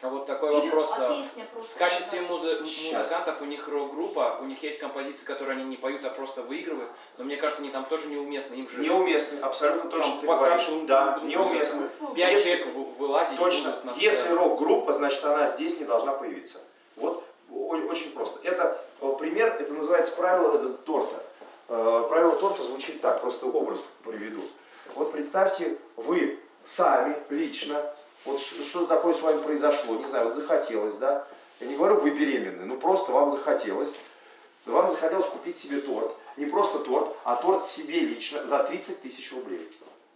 А вот такой Или вопрос. песня В качестве музыкантов у них рок-группа, у них есть композиции, которые они не поют, а просто выигрывают. Но мне кажется, они там тоже неуместны. Им же неуместны, абсолютно то, что ты говоришь. как, Да, неуместны. 5 человек вылазить. Точно. Если рок-группа, значит она здесь не должна появиться. Вот очень просто. Это пример, это называется правило торта. Правило торта звучит так, просто образ приведу. Вот представьте, вы сами, лично, вот что такое с вами произошло, не знаю, вот захотелось, да? Я не говорю, вы беременны, ну просто вам захотелось. Вам захотелось купить себе торт. Не просто торт, а торт себе лично за 30 тысяч рублей.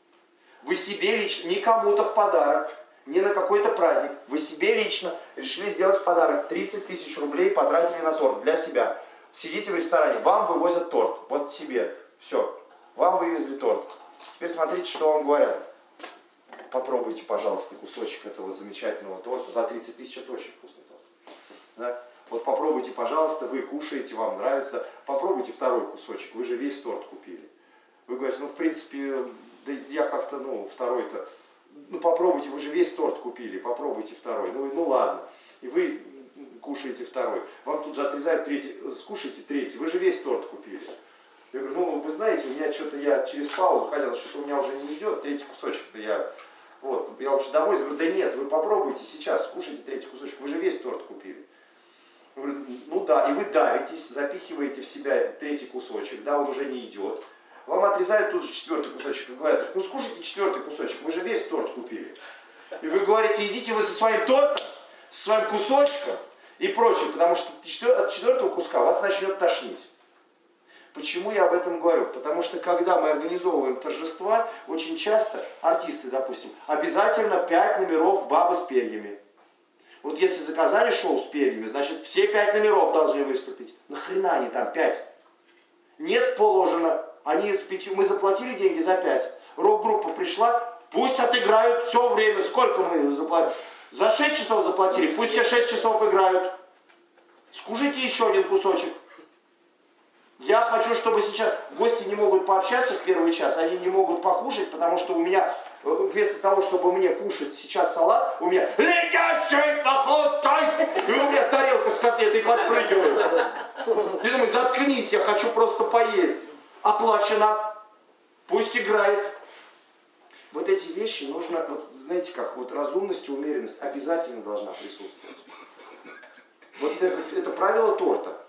Вы себе лично, не кому-то в подарок, не на какой-то праздник. Вы себе лично решили сделать в подарок. 30 тысяч рублей потратили на торт для себя. Сидите в ресторане, вам вывозят торт. Вот себе. Все. Вам вывезли торт. Теперь смотрите, что вам говорят. Попробуйте, пожалуйста, кусочек этого замечательного торта. За 30 тысяч это очень вкусный торт. Да? Вот попробуйте, пожалуйста, вы кушаете, вам нравится. Попробуйте второй кусочек, вы же весь торт купили. Вы говорите, ну в принципе, да я как-то, ну второй-то, ну попробуйте, вы же весь торт купили, попробуйте второй. Ну ладно. И вы кушаете второй. Вам тут же отрезают третий, скушайте третий, вы же весь торт купили. Я говорю, ну вы знаете, у меня что-то, я через паузу хотел, что-то у меня уже не идет, третий кусочек-то я лучше домой. Я говорю, да нет, вы попробуйте сейчас, скушайте третий кусочек, вы же весь торт купили. Я говорю, ну да, и вы давитесь, запихиваете в себя этот третий кусочек, да, он уже не идет. Вам отрезают тут же четвертый кусочек и говорят, ну скушайте четвертый кусочек, вы же весь торт купили. И вы говорите, идите вы со своим тортом, со своим кусочком и прочее, потому что от четвертого куска вас начнет тошнить. Почему я об этом говорю? Потому что когда мы организовываем торжества, очень часто артисты, допустим, обязательно 5 номеров «Баба с перьями». Вот если заказали шоу с перьями, значит все 5 номеров должны выступить. Нахрена они там 5? Нет, положено. Они с 5, мы заплатили деньги за 5. Рок-группа пришла, пусть отыграют все время. Сколько мы заплатили? За 6 часов заплатили, пусть все 6 часов играют. Скушайте еще один кусочек. Я хочу, чтобы сейчас гости не могут пообщаться в первый час, они не могут покушать, потому что у меня, вместо того, чтобы мне кушать сейчас салат, у меня летящий походкой, и у меня тарелка с котлетой подпрыгивает. Я думаю, заткнись, я хочу просто поесть. Оплачено, пусть играет. Вот эти вещи нужно, вот, знаете как, вот разумность и умеренность обязательно должна присутствовать. Вот это правило торта.